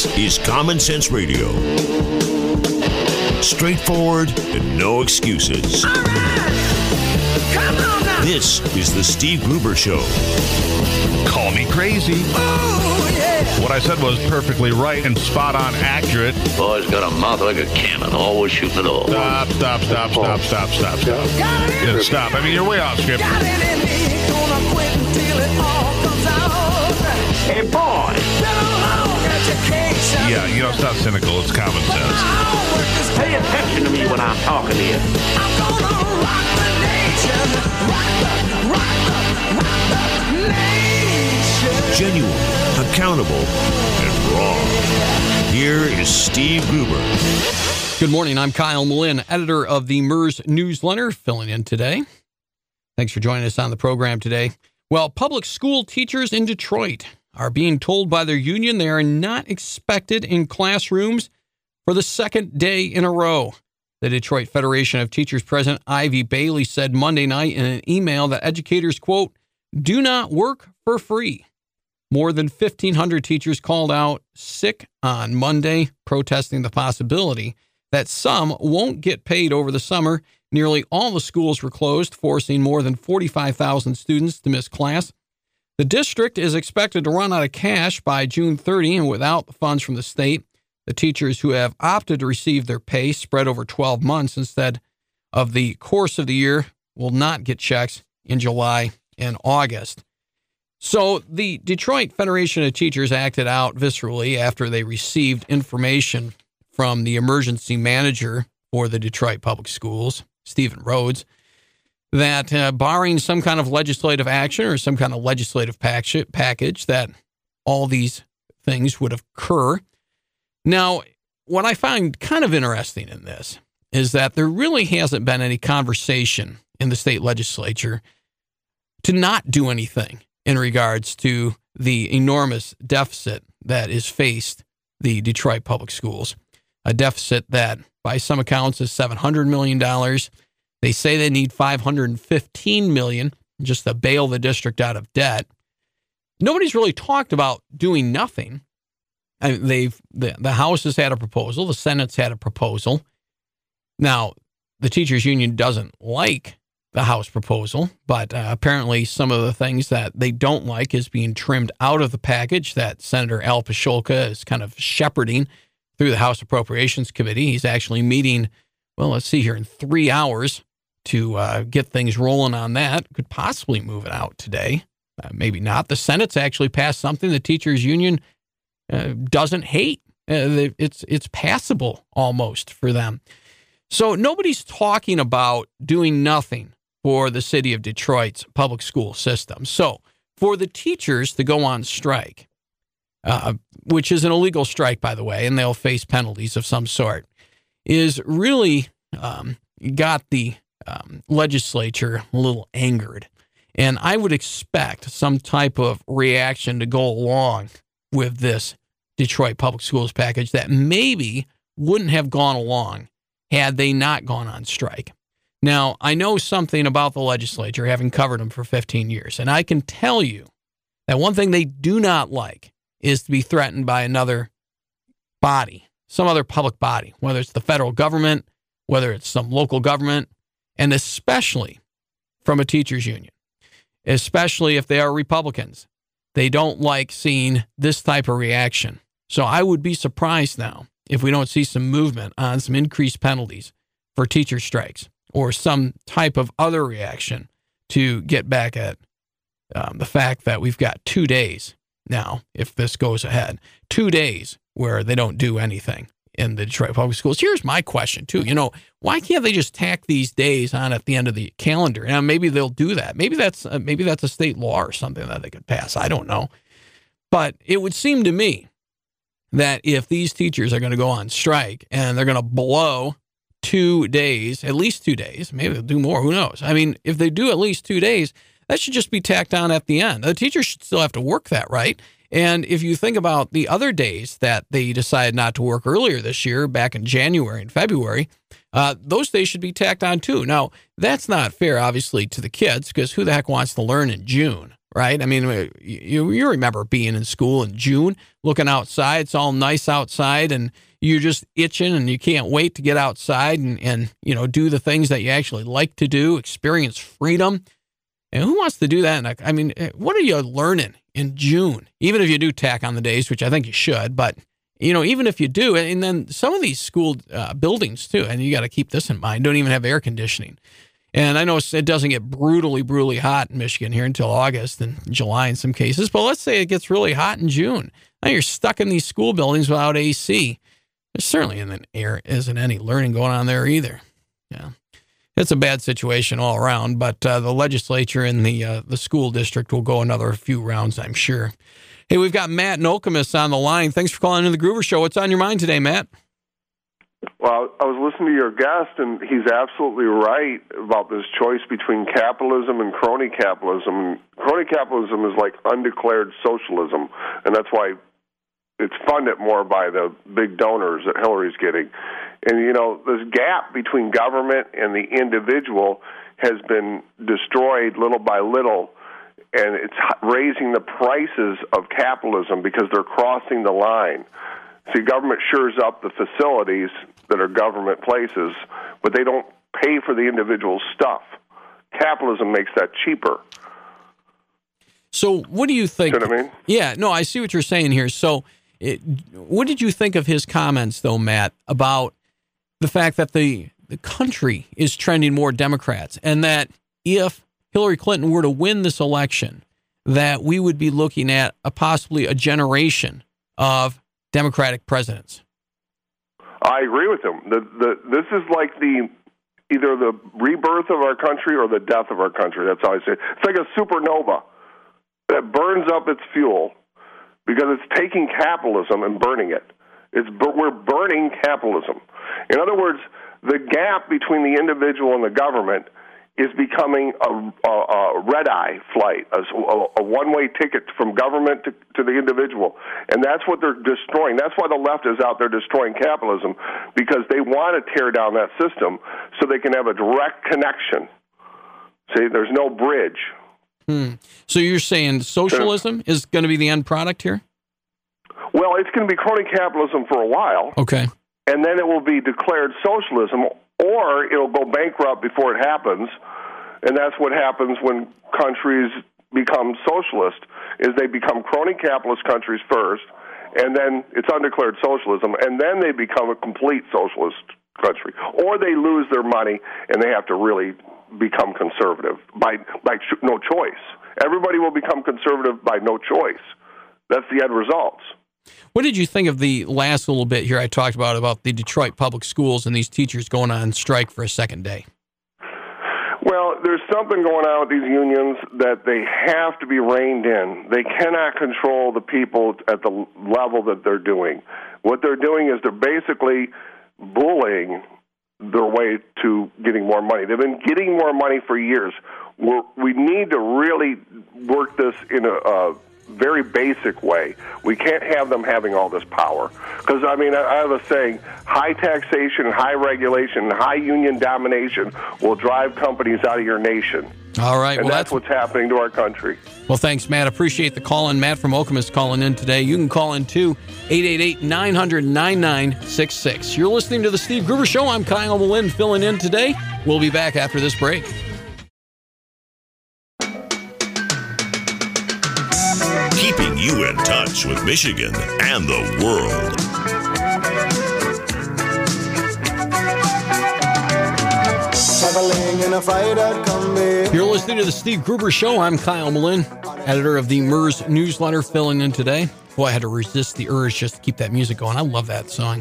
This is Common Sense Radio. Straightforward and no excuses. All right. Come on now. This is the Steve Gruber Show. Call me crazy. Oh, yeah. What I said was perfectly right and spot on accurate. Boy's got a mouth like a cannon, always shooting it all. Stop. Got it in Yeah, stop. I mean, you're way off script. Got it in me. Gonna quit until it all comes out. Hey, boy. Been a long education. Yeah, it's not cynical. It's common sense. My homework is Pay attention to me when I'm talking to you. I'm gonna rock the nation. Rock the nation. Genuine, accountable, and raw. Here is Steve Gruber. Good morning. I'm Kyle Malin, editor of the MERS newsletter, filling in today. Thanks for joining us on the program today. Well, public school teachers in Detroit are being told by their union they are not expected in classrooms for the second day in a row. The Detroit Federation of Teachers President Ivy Bailey said Monday night in an email that educators, quote, do not work for free. More than 1,500 teachers called out sick on Monday, protesting the possibility that some won't get paid over the summer. Nearly all the schools were closed, forcing more than 45,000 students to miss class. The district is expected to run out of cash by June 30, and without the funds from the state, the teachers who have opted to receive their pay spread over 12 months instead of the course of the year will not get checks in July and August. So the Detroit Federation of Teachers acted out viscerally after they received information from the emergency manager for the Detroit Public Schools, Stephen Rhodes, that barring some kind of legislative action or some kind of legislative package, that all these things would occur. Now, what I find kind of interesting in this is that there really hasn't been any conversation in the state legislature to not do anything in regards to the enormous deficit that is faced the Detroit Public Schools, a deficit that by some accounts is $700 million. They say they need $515 million just to bail the district out of debt. Nobody's really talked about doing nothing. I mean, the House has had a proposal. The Senate's had a proposal. Now, the teachers union doesn't like the House proposal, but apparently some of the things that they don't like is being trimmed out of the package that Senator Al Pasholka is kind of shepherding through the House Appropriations Committee. He's actually meeting, well, let's see here, in 3 hours to get things rolling on that. Could possibly move it out today. Maybe not. The Senate's actually passed something the teachers union doesn't hate. It's passable almost for them. So nobody's talking about doing nothing for the city of Detroit's public school system. So for the teachers to go on strike, which is an illegal strike, by the way, and they'll face penalties of some sort, is really got the legislature a little angered. And I would expect some type of reaction to go along with this Detroit Public Schools package that maybe wouldn't have gone along had they not gone on strike. Now, I know something about the legislature, having covered them for 15 years, and I can tell you that one thing they do not like is to be threatened by another body, some other public body, whether it's the federal government, whether it's some local government, and especially from a teachers union, especially if they are Republicans. They don't like seeing this type of reaction. So I would be surprised now if we don't see some movement on some increased penalties for teacher strikes or some type of other reaction to get back at the fact that we've got 2 days now, if this goes ahead, 2 days where they don't do anything in the Detroit Public Schools. Here's my question, too. Why can't they just tack these days on at the end of the calendar? Now, maybe they'll do that. Maybe that's a state law or something that they could pass. I don't know. But it would seem to me that if these teachers are going to go on strike and they're going to blow 2 days, at least 2 days, maybe they'll do more, who knows? I mean, if they do at least 2 days, that should just be tacked on at the end. The teachers should still have to work that, right? And if you think about the other days that they decided not to work earlier this year, back in January and February, those days should be tacked on too. Now, that's not fair, obviously, to the kids, because who the heck wants to learn in June, right? I mean, you remember being in school in June, looking outside. It's all nice outside, and you're just itching, and you can't wait to get outside and do the things that you actually like to do, experience freedom. And who wants to do that? I mean, what are you learning in June? Even if you do tack on the days, which I think you should, but even if you do, and then some of these school buildings too, and you got to keep this in mind, don't even have air conditioning. And I know it doesn't get brutally hot in Michigan here until August and July in some cases, but let's say it gets really hot in June. Now you're stuck in these school buildings without AC. There certainly isn't any learning going on there either. Yeah. It's a bad situation all around, but the legislature and the school district will go another few rounds, I'm sure. Hey, we've got Matt in Okemos on the line. Thanks for calling in the Gruber Show. What's on your mind today, Matt? Well, I was listening to your guest, and he's absolutely right about this choice between capitalism and crony capitalism. Crony capitalism is like undeclared socialism, and that's why it's funded more by the big donors that Hillary's getting. And, this gap between government and the individual has been destroyed little by little, and it's raising the prices of capitalism because they're crossing the line. See, government shores up the facilities that are government places, but they don't pay for the individual stuff. Capitalism makes that cheaper. So what do you think? See what I mean? Yeah, no, I see what you're saying here. So what did you think of his comments, though, Matt, about the fact that the country is trending more Democrats, and that if Hillary Clinton were to win this election, that we would be looking at possibly a generation of Democratic presidents? I agree with him. This is like either the rebirth of our country or the death of our country. That's how I say it. It's like a supernova that burns up its fuel because it's taking capitalism and burning it. We're burning capitalism. In other words, the gap between the individual and the government is becoming a red-eye flight, a one-way ticket from government to the individual. And that's what they're destroying. That's why the left is out there destroying capitalism, because they want to tear down that system so they can have a direct connection. See, there's no bridge. So you're saying socialism is going to be the end product here? Well, it's going to be crony capitalism for a while. Okay. And then it will be declared socialism, or it'll go bankrupt before it happens. And that's what happens when countries become socialist, is they become crony capitalist countries first, and then it's undeclared socialism, and then they become a complete socialist country. Or they lose their money, and they have to really become conservative by no choice. Everybody will become conservative by no choice. That's the end results. What did you think of the last little bit here I talked about the Detroit public schools and these teachers going on strike for a second day? Well, there's something going on with these unions that they have to be reined in. They cannot control the people at the level that they're doing. What they're doing is they're basically bullying their way to getting more money. They've been getting more money for years. We need to really work this in a very basic way. We can't have them having all this power. Because, I have a saying, high taxation, high regulation, and high union domination will drive companies out of your nation. All right. And that's what's happening to our country. Well, thanks, Matt. Appreciate the call in. Matt from Okemos calling in today. You can call in, too, 888-900-9966. You're listening to The Steve Gruber Show. I'm Kyle Mullen filling in today. We'll be back after this break. Keeping you in touch with Michigan and the world. You're listening to the Steve Gruber Show. I'm Kyle Mullen, editor of the MERS newsletter, filling in today. Boy, I had to resist the urge just to keep that music going. I love that song.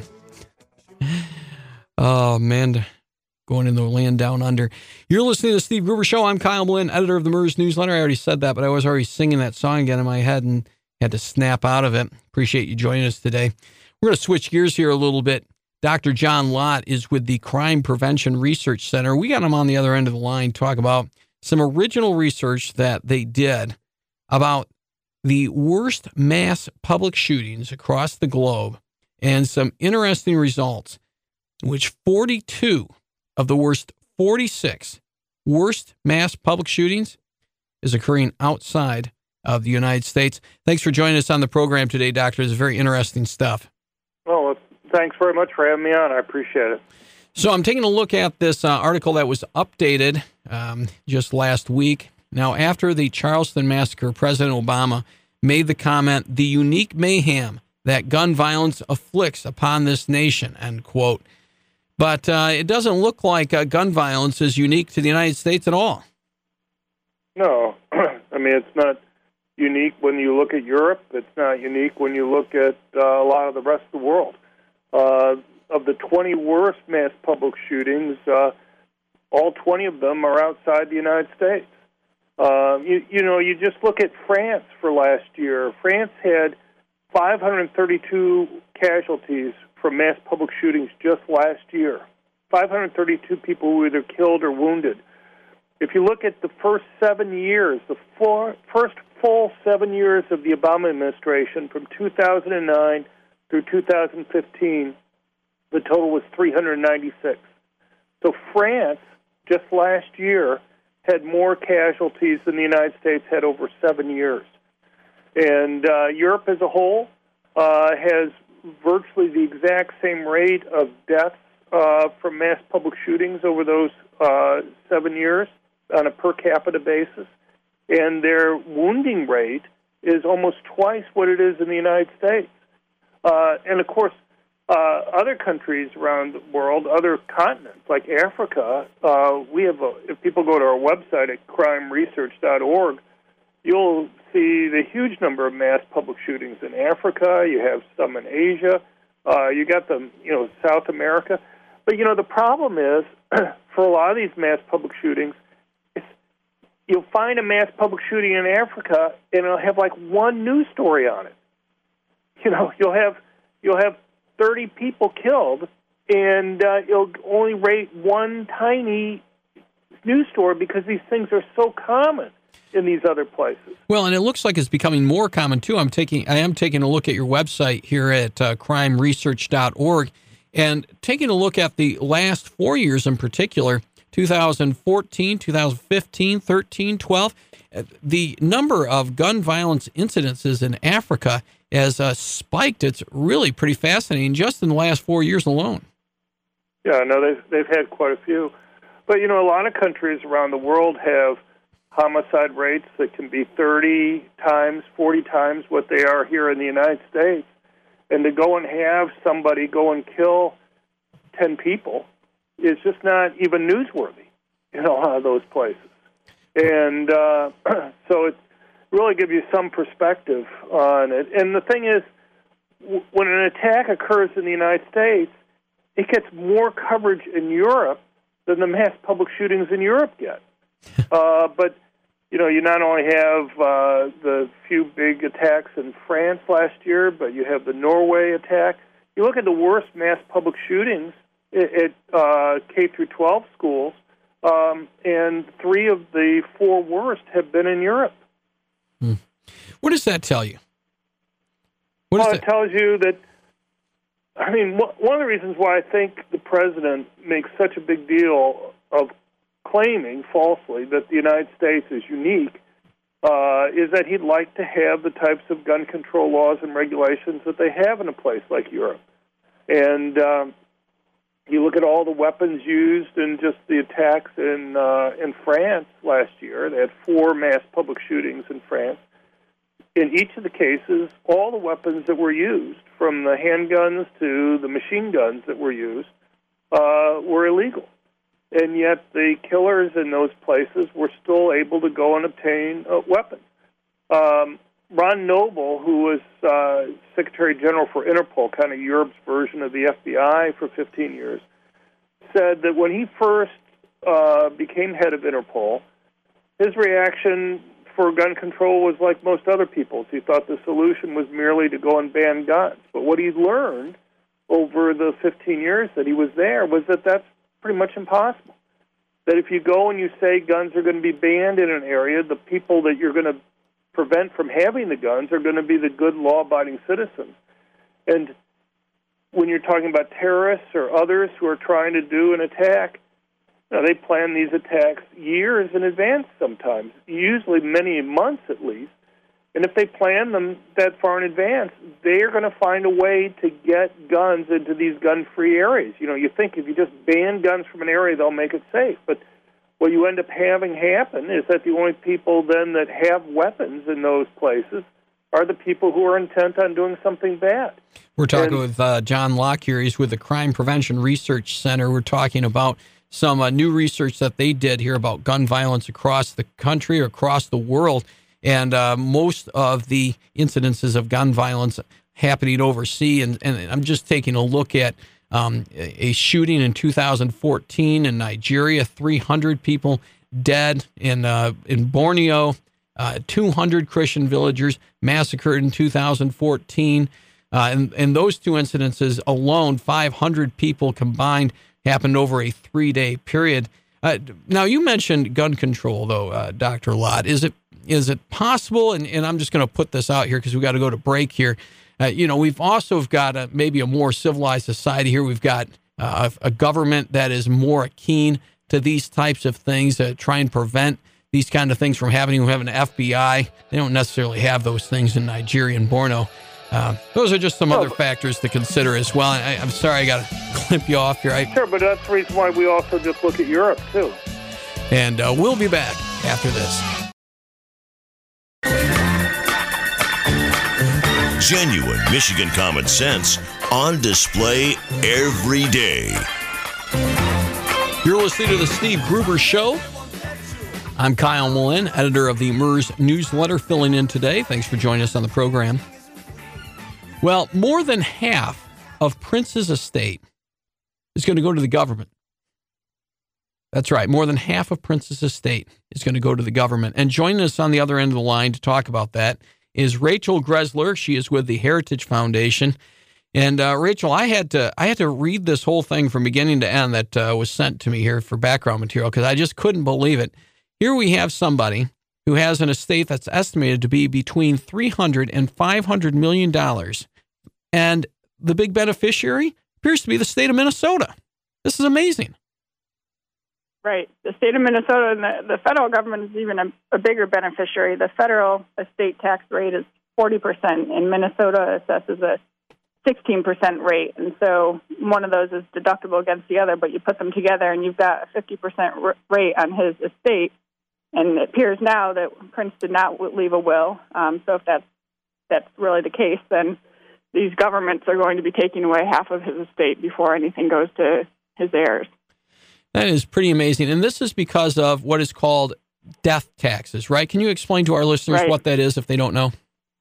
Oh, man. Going in the land down under. You're listening to the Steve Gruber Show. I'm Kyle Mullen, editor of the MERS newsletter. I already said that, but I was already singing that song again in my head and had to snap out of it. Appreciate you joining us today. We're going to switch gears here a little bit. Dr. John Lott is with the Crime Prevention Research Center. We got him on the other end of the line to talk about some original research that they did about the worst mass public shootings across the globe and some interesting results, which 42 of the worst 46 worst mass public shootings is occurring outside of the United States. Thanks for joining us on the program today, Doctor. It's very interesting stuff. Well, thanks very much for having me on. I appreciate it. So I'm taking a look at this article that was updated just last week. Now, after the Charleston massacre, President Obama made the comment, "the unique mayhem that gun violence afflicts upon this nation," end quote. But it doesn't look like gun violence is unique to the United States at all. No, I mean, it's not unique when you look at Europe. It's not unique when you look at a lot of the rest of the world. Of the 20 worst mass public shootings, all 20 of them are outside the United States. You just look at France for last year. France had 532 casualties from mass public shootings just last year. 532 people who were either killed or wounded. If you look at the first 7 years, the first full 7 years of the Obama administration, from 2009 through 2015, the total was 396. So France, just last year, had more casualties than the United States had over 7 years. And Europe as a whole has virtually the exact same rate of deaths from mass public shootings over those 7 years on a per capita basis. And their wounding rate is almost twice what it is in the United States. And, of course, other countries around the world, other continents like Africa, if people go to our website at crimeresearch.org, you'll see the huge number of mass public shootings in Africa. You have some in Asia. You got them, South America. But, the problem is, for a lot of these mass public shootings, you'll find a mass public shooting in Africa, and it'll have like one news story on it. You'll have 30 people killed, and it'll only rate one tiny news story because these things are so common in these other places. Well, and it looks like it's becoming more common too. I am taking a look at your website here at crimeresearch.org, and taking a look at the last 4 years in particular, 2014, 2015, 13, 12, the number of gun violence incidences in Africa has spiked. It's really pretty fascinating just in the last 4 years alone. Yeah, no, they've had quite a few. But, a lot of countries around the world have homicide rates that can be 30 times, 40 times what they are here in the United States. And to go and have somebody go and kill 10 people is just not even newsworthy in a lot of those places. And so it really gives you some perspective on it. And the thing is, when an attack occurs in the United States, it gets more coverage in Europe than the mass public shootings in Europe get. But, you not only have the few big attacks in France last year, but you have the Norway attack. You look at the worst mass public shootings at K through 12 schools, and 3 of the 4 worst have been in Europe. What does that tell you? It tells you that, one of the reasons why I think the president makes such a big deal of claiming falsely that the United States is unique is that he'd like to have the types of gun control laws and regulations that they have in a place like Europe. And you look at all the weapons used in just the attacks in France last year. They had 4 mass public shootings in France. In each of the cases, all the weapons that were used, from the handguns to the machine guns that were used, were illegal. And yet the killers in those places were still able to go and obtain weapons. Ron Noble, who was Secretary General for Interpol, kind of Europe's version of the FBI for 15 years, said that when he first became head of Interpol, his reaction for gun control was like most other people's. He thought the solution was merely to go and ban guns. But what he learned over the 15 years that he was there was that that's pretty much impossible. That if you go and you say guns are going to be banned in an area, the people that you're going to prevent from having the guns are going to be the good law-abiding citizens. And when you're talking about terrorists or others who are trying to do an attack, they plan these attacks years in advance sometimes, usually many months at least. And if they plan them that far in advance, they're going to find a way to get guns into these gun-free areas. You know, you think if you just ban guns from an area, they'll make it safe. But what you end up having happen is that the only people then that have weapons in those places are the people who are intent on doing something bad. We're talking with John Locke here. He's with the Crime Prevention Research Center. We're talking about some new research that they did here about gun violence across the country, across the world. And most of the incidences of gun violence happening overseas. And I'm just taking a look at a shooting in 2014 in Nigeria, 300 people dead in Borneo, 200 Christian villagers massacred in 2014. And those two incidences alone, 500 people combined, happened over a 3-day period. Now, you mentioned gun control, though, Dr. Lott. Is it possible, and I'm just going to put this out here because we got to go to break here. We've also got maybe a more civilized society here. We've got a government that is more keen to these types of things, try and prevent these kind of things from happening. We have an FBI. They don't necessarily have those things in Nigeria and Borno. Those are just some other factors to consider as well. I'm sorry, I got to clip you off here. Sure, but that's the reason why we also just look at Europe, too. And we'll be back after this. Genuine Michigan common sense on display every day. You're listening to the Steve Gruber Show. I'm Kyle Mullen, editor of the MERS newsletter, filling in today. Thanks for joining us on the program. Well, more than half of Prince's estate is going to go to the government. That's right. More than half of Prince's estate is going to go to the government. And joining us on the other end of the line to talk about that is Rachel Greszler. She is with the Heritage Foundation. And Rachel, I had to read this whole thing from beginning to end that was sent to me here for background material because I just couldn't believe it. Here we have somebody who has an estate that's estimated to be between $300 and $500 million. And the big beneficiary appears to be the state of Minnesota. This is amazing. Right. The state of Minnesota and the federal government is even a bigger beneficiary. The federal estate tax rate is 40%, and Minnesota assesses a 16% rate. And so one of those is deductible against the other, but you put them together and you've got a 50% rate on his estate. And it appears now that Prince did not leave a will. So if that's really the case, then these governments are going to be taking away half of his estate before anything goes to his heirs. That is pretty amazing. And this is because of what is called death taxes, right? Can you explain to our listeners what that is if they don't know?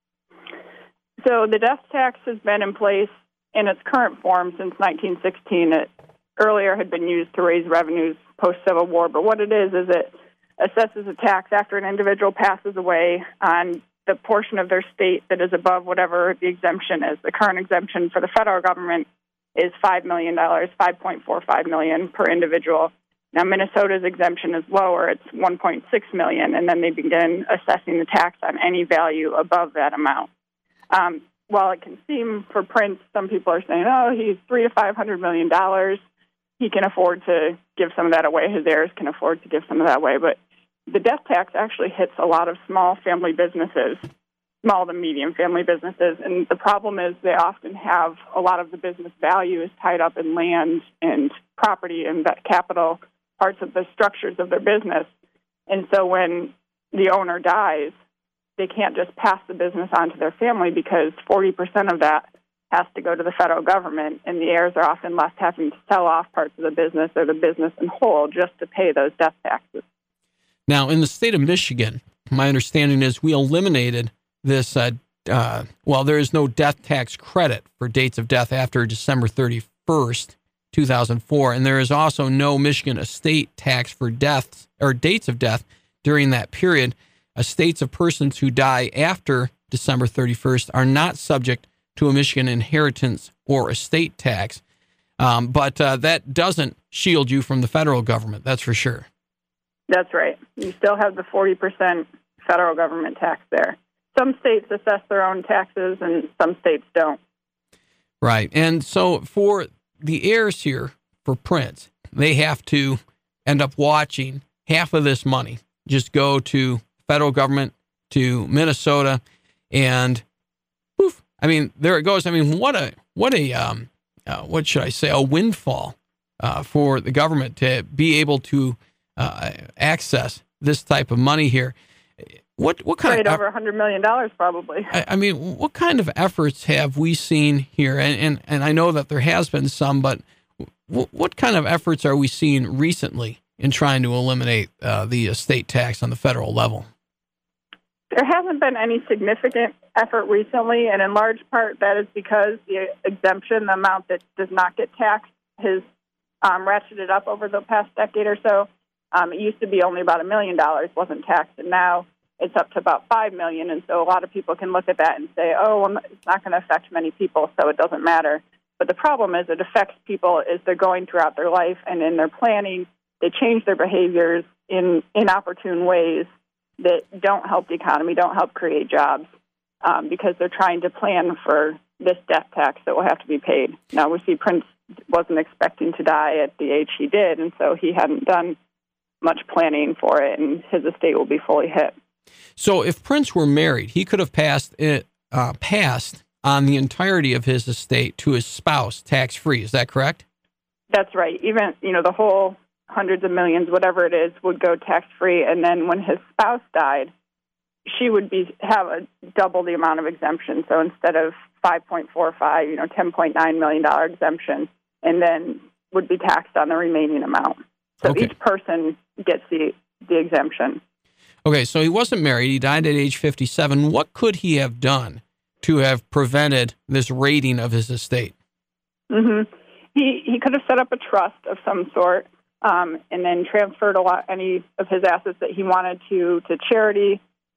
So the death tax has been in place in its current form since 1916. It earlier had been used to raise revenues post-Civil War. But what it is it assesses a tax after an individual passes away on the portion of their state that is above whatever the exemption is. The current exemption for the federal government is $5 million, $5.45 million per individual. Now, Minnesota's exemption is lower. It's $1.6 million, and then they begin assessing the tax on any value above that amount. While it can seem for Prince, some people are saying, oh, he's $300 to $500 million. He can afford to give some of that away. His heirs can afford to give some of that away. But the death tax actually hits a lot of small family businesses, small to medium family businesses. And the problem is they often have a lot of the business value is tied up in land and property and that capital parts of the structures of their business. And so when the owner dies, they can't just pass the business on to their family because 40% of that has to go to the federal government, and the heirs are often left having to sell off parts of the business or the business in whole just to pay those death taxes. Now, in the state of Michigan, my understanding is we eliminated this, there is no death tax credit for dates of death after December 31st, 2004, and there is also no Michigan estate tax for deaths or dates of death during that period. Estates of persons who die after December 31st are not subject to a Michigan inheritance or estate tax, but that doesn't shield you from the federal government, that's for sure. That's right. You still have the 40% federal government tax there. Some states assess their own taxes and some states don't. Right. And so for the heirs here, for Prince, they have to end up watching half of this money just go to federal government, to Minnesota. and poof, I mean, there it goes. I mean, what should I say? A windfall for the government to be able to access this type of money here. What kind right of over $100 million probably. I mean, what kind of efforts have we seen here? And I know that there has been some, but what kind of efforts are we seeing recently in trying to eliminate the estate tax on the federal level? There hasn't been any significant effort recently, and in large part that is because the exemption, the amount that does not get taxed, has ratcheted up over the past decade or so. It used to be only about $1 million wasn't taxed, and now it's up to about $5 million. And so a lot of people can look at that and say, oh, well, it's not going to affect many people, so it doesn't matter. But the problem is it affects people as they're going throughout their life, and in their planning, they change their behaviors in inopportune ways that don't help the economy, don't help create jobs, because they're trying to plan for this death tax that will have to be paid. Now, we see Prince wasn't expecting to die at the age he did, and so he hadn't done much planning for it, and his estate will be fully hit. So if Prince were married, he could have passed on the entirety of his estate to his spouse tax-free. Is that correct? That's right. Even, the whole hundreds of millions, whatever it is, would go tax-free. And then when his spouse died, she would have double the amount of exemption. So instead of 5.45, $10.9 million exemption, and then would be taxed on the remaining amount. So Okay. Each person gets the exemption. Okay, so he wasn't married. He died at age 57. What could he have done to have prevented this raiding of his estate? Mm-hmm. He could have set up a trust of some sort, and then transferred any of his assets that he wanted to charity.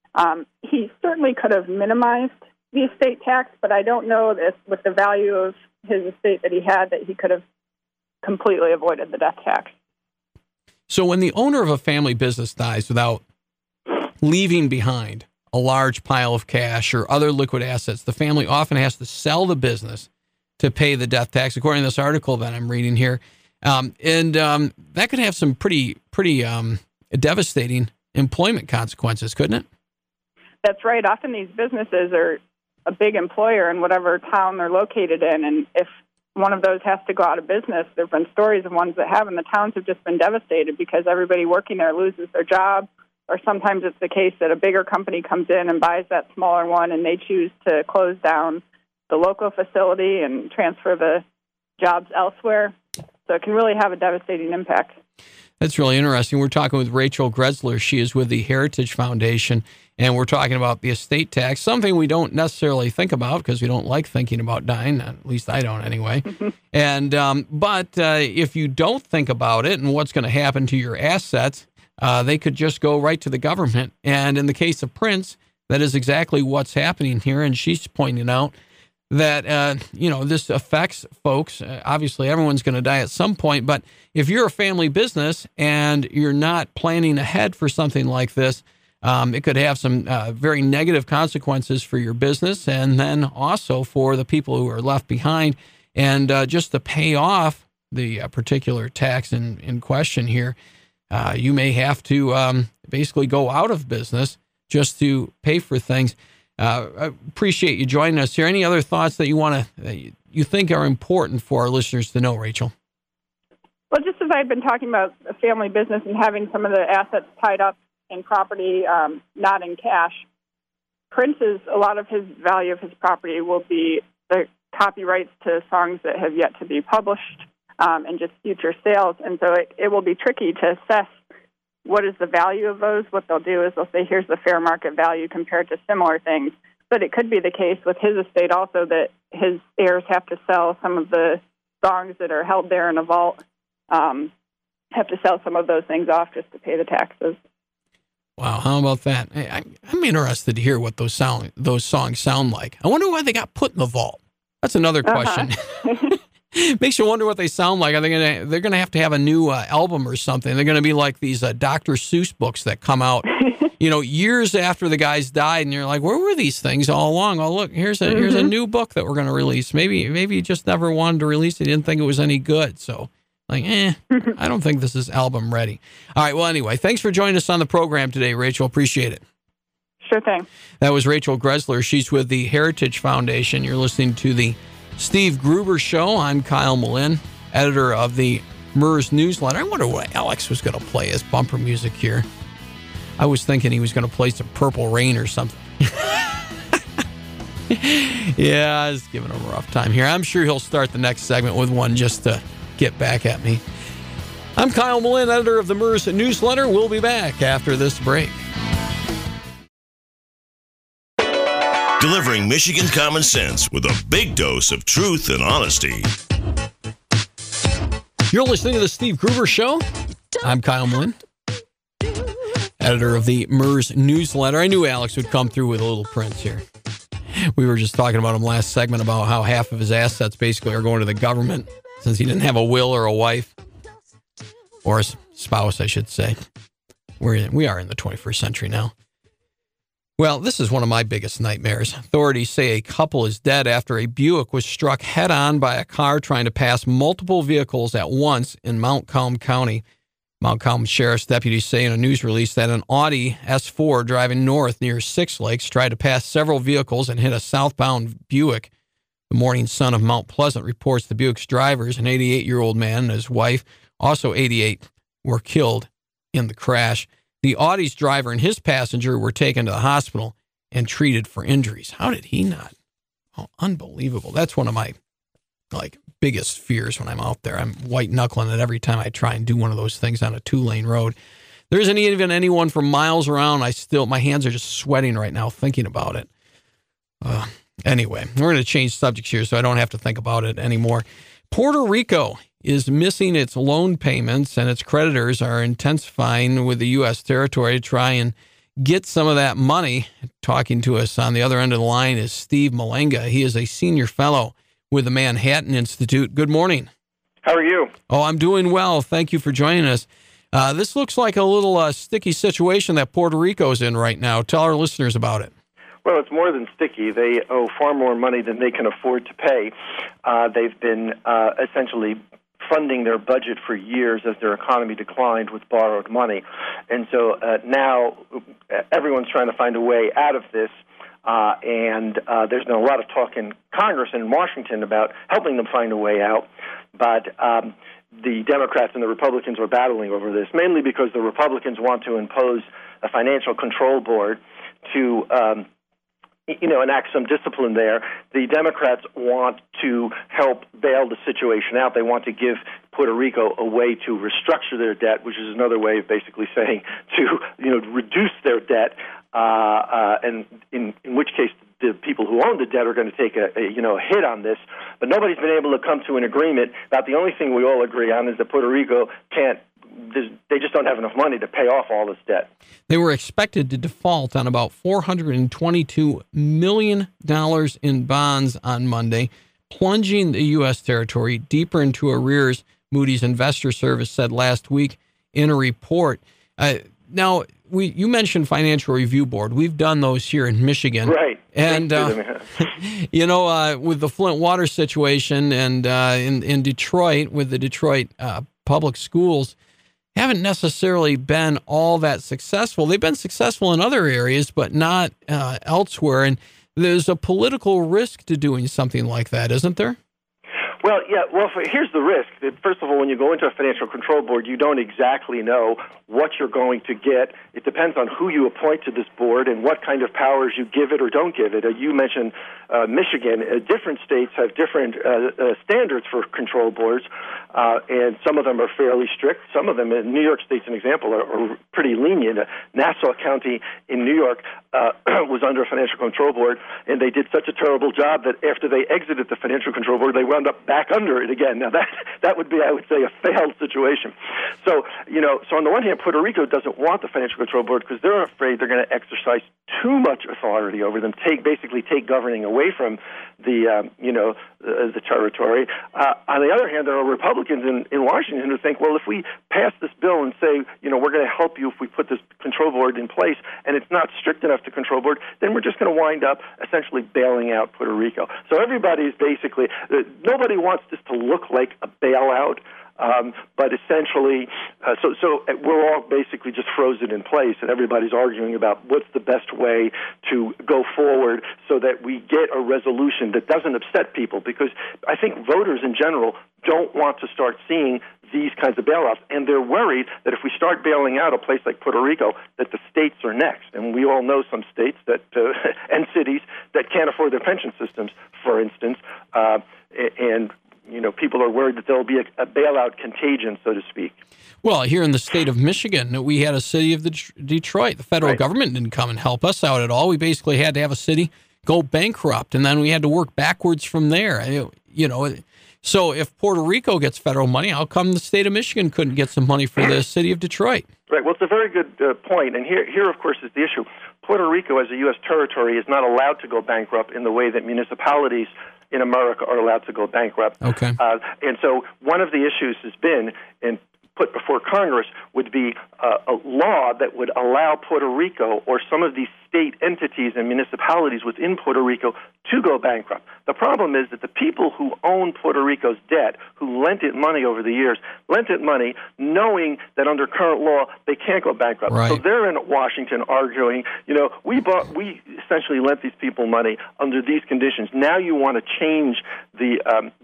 He certainly could have minimized the estate tax, but I don't know if with the value of his estate that he had that he could have completely avoided the death tax. So when the owner of a family business dies without leaving behind a large pile of cash or other liquid assets, the family often has to sell the business to pay the death tax, according to this article that I'm reading here. And that could have some pretty devastating employment consequences, couldn't it? That's right. Often these businesses are a big employer in whatever town they're located in, and if one of those has to go out of business, there have been stories of ones that have, and the towns have just been devastated because everybody working there loses their job, or sometimes it's the case that a bigger company comes in and buys that smaller one, and they choose to close down the local facility and transfer the jobs elsewhere. So it can really have a devastating impact. That's really interesting. We're talking with Rachel Greszler. She is with the Heritage Foundation, and we're talking about the estate tax, something we don't necessarily think about because we don't like thinking about dying. At least I don't anyway. And but if you don't think about it and what's going to happen to your assets, they could just go right to the government. And in the case of Prince, that is exactly what's happening here. And she's pointing out that, this affects folks. Obviously, everyone's going to die at some point. But if you're a family business and you're not planning ahead for something like this, it could have some very negative consequences for your business and then also for the people who are left behind. And just to pay off the particular tax in question here, you may have to basically go out of business just to pay for things. I appreciate you joining us here. Any other thoughts that you think are important for our listeners to know, Rachel? Well, just as I've been talking about a family business and having some of the assets tied up in property, not in cash, a lot of his value of his property will be the copyrights to songs that have yet to be published and just future sales. And so it will be tricky to assess what is the value of those. What they'll do is they'll say, here's the fair market value compared to similar things. But it could be the case with his estate also that his heirs have to sell some of the songs that are held there in a vault, have to sell some of those things off just to pay the taxes. Wow, how about that? I'm interested to hear what those songs sound like. I wonder why they got put in the vault. That's another question. Makes you wonder what they sound like. Are they're gonna have to have a new album or something? They're gonna be like these Dr. Seuss books that come out, years after the guys died, and you're like, where were these things all along? Oh, look, here's a new book that we're gonna release. Maybe you just never wanted to release it. You didn't think it was any good, so. I don't think this is album ready. All right. Well, anyway, thanks for joining us on the program today, Rachel. Appreciate it. Sure thing. That was Rachel Gressler. She's with the Heritage Foundation. You're listening to the Steve Gruber Show. I'm Kyle Mullen, editor of the MERS newsletter. I wonder what Alex was going to play as bumper music here. I was thinking he was going to play some Purple Rain or something. Yeah, I was giving him a rough time here. I'm sure he'll start the next segment with one just to get back at me. I'm Kyle Mullen, editor of the MERS newsletter. We'll be back after this break. Delivering Michigan common sense with a big dose of truth and honesty. You're listening to the Steve Gruber Show. I'm Kyle Mullen, editor of the MERS newsletter. I knew Alex would come through with a little Prince here. We were just talking about him last segment about how half of his assets basically are going to the government since he didn't have a will or a wife. Or a spouse, I should say. We are in the 21st century now. Well, this is one of my biggest nightmares. Authorities say a couple is dead after a Buick was struck head-on by a car trying to pass multiple vehicles at once in Mount Calm County. Mount Calm Sheriff's deputies say in a news release that an Audi S4 driving north near Six Lakes tried to pass several vehicles and hit a southbound Buick. The Morning Sun of Mount Pleasant reports the Buick's drivers, an 88-year-old man and his wife, also 88, were killed in the crash. The Audi's driver and his passenger were taken to the hospital and treated for injuries. How did he not? Oh, unbelievable. That's one of my biggest fears when I'm out there. I'm white-knuckling it every time I try and do one of those things on a 2-lane road. There isn't even anyone for miles around. My hands are just sweating right now thinking about it. Anyway, we're going to change subjects here so I don't have to think about it anymore. Puerto Rico is missing its loan payments, and its creditors are intensifying with the U.S. territory to try and get some of that money. Talking to us on the other end of the line is Steve Malenga. He is a senior fellow with the Manhattan Institute. Good morning. How are you? Oh, I'm doing well. Thank you for joining us. This looks like a little sticky situation that Puerto Rico's in right now. Tell our listeners about it. Well, it's more than sticky. They owe far more money than they can afford to pay. They've been essentially funding their budget for years as their economy declined with borrowed money. And so now everyone's trying to find a way out of this. And there's been a lot of talk in Congress and in Washington about helping them find a way out. But the Democrats and the Republicans are battling over this, mainly because the Republicans want to impose a financial control board to enact some discipline there. The Democrats want to help bail the situation out. They want to give Puerto Rico a way to restructure their debt, which is another way of basically saying to reduce their debt, and in which case the people who own the debt are going to take a hit on this. But nobody's been able to come to an agreement. About the only thing we all agree on is that Puerto Rico they just don't have enough money to pay off all this debt. They were expected to default on about $422 million in bonds on Monday, plunging the U.S. territory deeper into arrears, Moody's Investor Service said last week in a report. Now, you mentioned Financial Review Board. We've done those here in Michigan. Right. And, with the Flint water situation and in Detroit, with the Detroit public schools, haven't necessarily been all that successful. They've been successful in other areas, but not elsewhere. And there's a political risk to doing something like that, isn't there? Well, yeah. Well, here's the risk. First of all, when you go into a financial control board, you don't exactly know what you're going to get. It depends on who you appoint to this board and what kind of powers you give it or don't give it. You mentioned Michigan. Different states have different standards for control boards, and some of them are fairly strict. Some of them, in New York State's an example, are pretty lenient. Nassau County in New York was under a financial control board, and they did such a terrible job that after they exited the financial control board, they wound up back under it again. Now, that would be, I would say, a failed situation. So, so on the one hand, Puerto Rico doesn't want the financial control board because they're afraid they're going to exercise too much authority over them, basically take governing away from the territory. On the other hand, there are Republicans in Washington who think, well, if we pass this bill and say, we're going to help you if we put this control board in place, and it's not strict enough to control board, then we're just going to wind up essentially bailing out Puerto Rico. So everybody's basically, nobody wants this to look like a bailout. But essentially, so we're all basically just frozen in place, and everybody's arguing about what's the best way to go forward so that we get a resolution that doesn't upset people, because I think voters in general don't want to start seeing these kinds of bailouts, and they're worried that if we start bailing out a place like Puerto Rico, that the states are next. And we all know some states that and cities that can't afford their pension systems, for instance, and people are worried that there will be a bailout contagion, so to speak. Well, here in the state of Michigan, we had a city of Detroit. The federal government didn't come and help us out at all. We basically had to have a city go bankrupt, and then we had to work backwards from there. So if Puerto Rico gets federal money, how come the state of Michigan couldn't get some money for the city of Detroit? Right. Well, it's a very good point. And here, of course, is the issue. Puerto Rico, as a U.S. territory, is not allowed to go bankrupt in the way that municipalities in America are allowed to go bankrupt. Okay. And so one of the issues has been, and put before Congress, would be a law that would allow Puerto Rico or some of these state entities and municipalities within Puerto Rico to go bankrupt. The problem is that the people who own Puerto Rico's debt, who lent it money over the years, lent it money knowing that under current law they can't go bankrupt. Right. So they're in Washington arguing, we essentially lent these people money under these conditions. Now you want to change the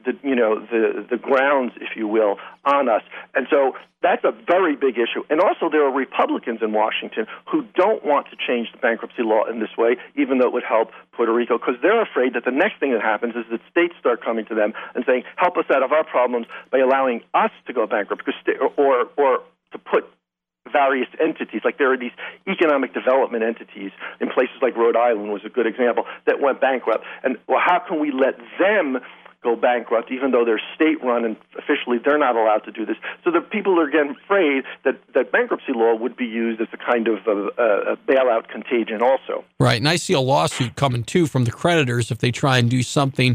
grounds, if you will, on us. And so that's a very big issue. And also there are Republicans in Washington who don't want to change the bankruptcy law in this way, even though it would help Puerto Rico, because they're afraid that the next thing that happens is that states start coming to them and saying, help us out of our problems by allowing us to go bankrupt, or to put various entities, like there are these economic development entities in places like Rhode Island was a good example, that went bankrupt. And, well, how can we let them go bankrupt, even though they're state-run and officially they're not allowed to do this? So the people are getting afraid that bankruptcy law would be used as a kind of a bailout contagion also. Right, and I see a lawsuit coming, too, from the creditors if they try and do something,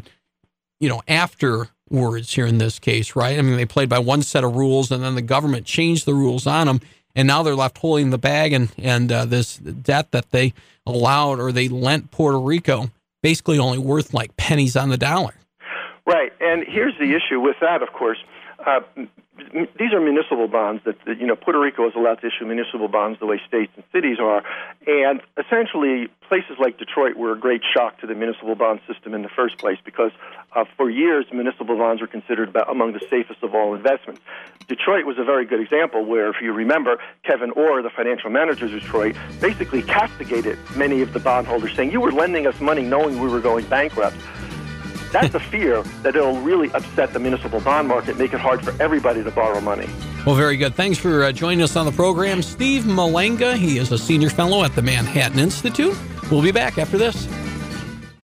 afterwards here in this case, right? I mean, they played by one set of rules, and then the government changed the rules on them, and now they're left holding the bag, and this debt that they allowed or they lent Puerto Rico basically only worth like pennies on the dollar. Right, and here's the issue with that, of course. These are municipal bonds that Puerto Rico is allowed to issue municipal bonds the way states and cities are, and essentially places like Detroit were a great shock to the municipal bond system in the first place, because for years municipal bonds were considered among the safest of all investments. Detroit was a very good example where, if you remember, Kevin Orr, the financial manager of Detroit, basically castigated many of the bondholders, saying, you were lending us money knowing we were going bankrupt. That's a fear that it'll really upset the municipal bond market, make it hard for everybody to borrow money. Well, very good. Thanks for joining us on the program. Steve Malenga, he is a senior fellow at the Manhattan Institute. We'll be back after this.